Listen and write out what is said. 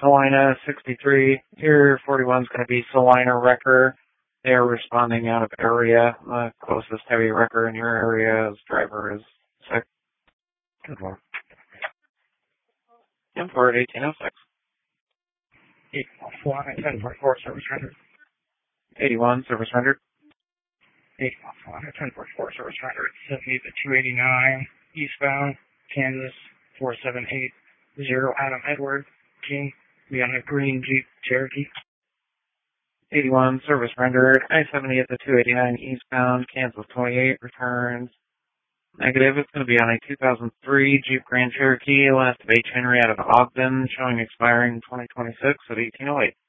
Salina 63. Here 41 is going to be Salina Wrecker. They are responding out of area. The closest heavy wrecker in your area, driver is sick. Good luck. Import 1806. 1044 service rendered. 81 service rendered. 1044 service rendered. 70 to 289 eastbound, Kansas 4780 Adam Edward King. We on a green Jeep Cherokee. 81 service rendered. I-70 at the 289 eastbound, Kansas 28 returns. Negative. It's going to be on a 2003 Jeep Grand Cherokee, last of H. Henry out of Ogden, showing expiring 2026 at 1808.